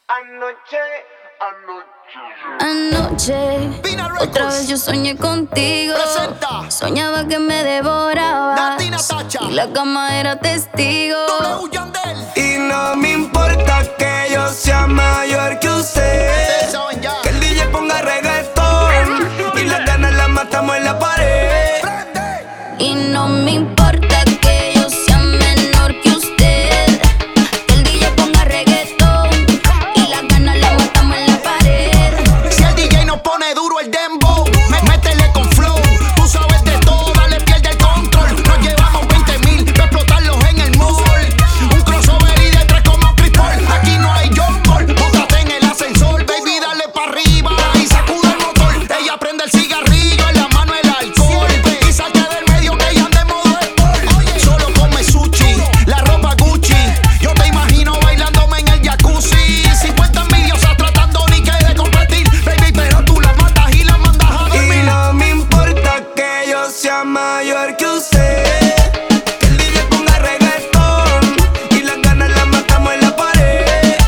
Anoche, otra vez yo soñé contigo. Presenta. Soñaba que me devorabas Nati Natacha. y la cama era testigo. W Yandel. Y no me importa que yo sea mayor que usted. Ustedes saben ya. Que el DJ ponga reggaetón y las ganas las matamos en la pared. Prende. Y no me importa que yo sea menor que usted. Que el DJ ponga reggaetón y las ganas las matamos en la pared. Si el DJ nos pone duro el dembow, métele con flow. Tú sabes de todo, dale, pierde el control. Nos llevamos 20,000 para explotarlos en el mall. Un crossover y de tres como Chris Paul. Aquí no hay John Paul. Móntate en el ascensor, baby, dale pa' arriba y sacude el motor. Ella prende el cigarrillo, en la mano el alcohol. Y salte del medio que ella anda en modo sport. Solo come sushi, la ropa Gucci. Yo te imagino bailándome en el jacuzzi. 50 envidiosas tratando ni que de competir. Baby, pero tú la matas y la mandas a Y dormir. no me importa que yo sea mayor que usted. Que el DJ ponga reggaetón y las ganas las matamos en la pared.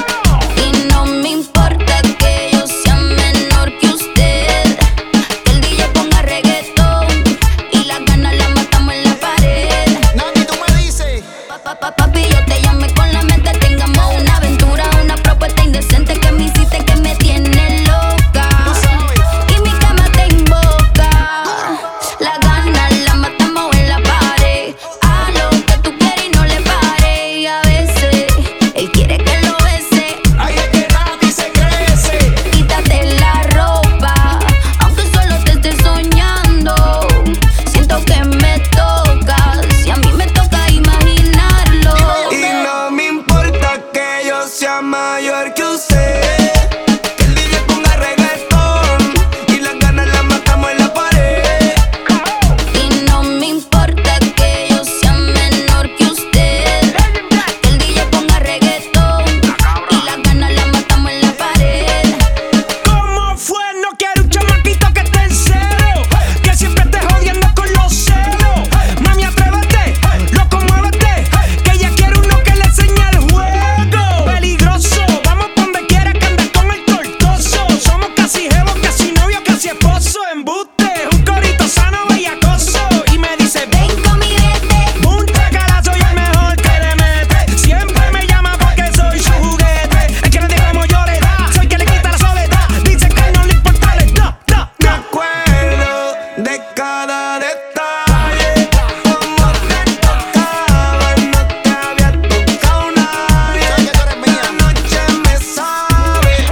Y no me importa que yo sea menor que usted. Que el DJ ponga reggaetón y las ganas las matamos en la pared. Nati, tú me dices. Papi, yo te llamé con la mente. Tengamos una aventura, una propuesta indecente que me hiciste, que me tiene loca. Tú sabes. Y mi cama te invoca. Las ganas las matamos en la pared. A lo que tú quieres y no le pares. Y a veces él quiere que lo bese. Ahí es que Nati se crece. Quítate la ropa, aunque solo te esté soñando. Siento que me tocas y a mí me toca imaginarlo. Y no me importa que yo sea mayor que usted. Que el DJ ponga reggaetón y las ganas las matamos en la pared. Y no me importa que yo sea menor que usted. Que el DJ ponga reggaetón y las ganas las matamos en la pared. ¿Cómo fue? No quiero un chamaquito que esté en cero, que siempre esté jodiendo con los celos. Mami, atrévete, loco, muévete, que ella quiere uno que le enseñe el juego. Peligroso, vamos pa' donde quiera que andes con el tortoso. Somos casi jevos, casi novios, casi esposo. Embuste, un corito sano, bellacoso. Y me dice, ven, Ven con mi vete. un cara, soy el mejor que le mete. Siempre me llama porque soy su juguete. Es que no diga como yo le da, soy que le quita la soledad. Dice que no le importa, le da. Me acuerdo de cada detalle. Como te tocaba, no te había tocado nadie. Sabes que tú eres mía. La noche me sabe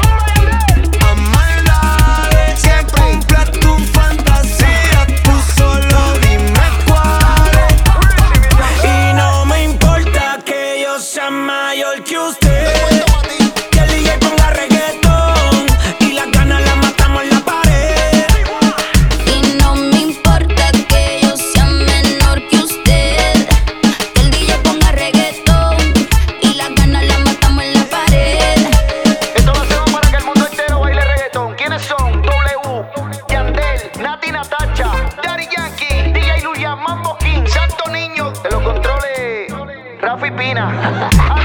a maldades. Siempre cumpla tu fantasía, tú solo dime cuáles. Y no me importa que yo sea mayor que usted. Que el DJ ponga reggaetón y las ganas las matamos en la pared. Y no me importa que yo sea menor que usted. Que el DJ ponga reggaetón y las ganas las matamos en la pared. Esto lo hacemos para que el mundo entero baile reggaetón. ¿Quiénes son? W, Yandel, Nati Natacha, Daddy Yankee, DJ Luya, Mambo King, Santo Niño. De los controles, Rafi Pina.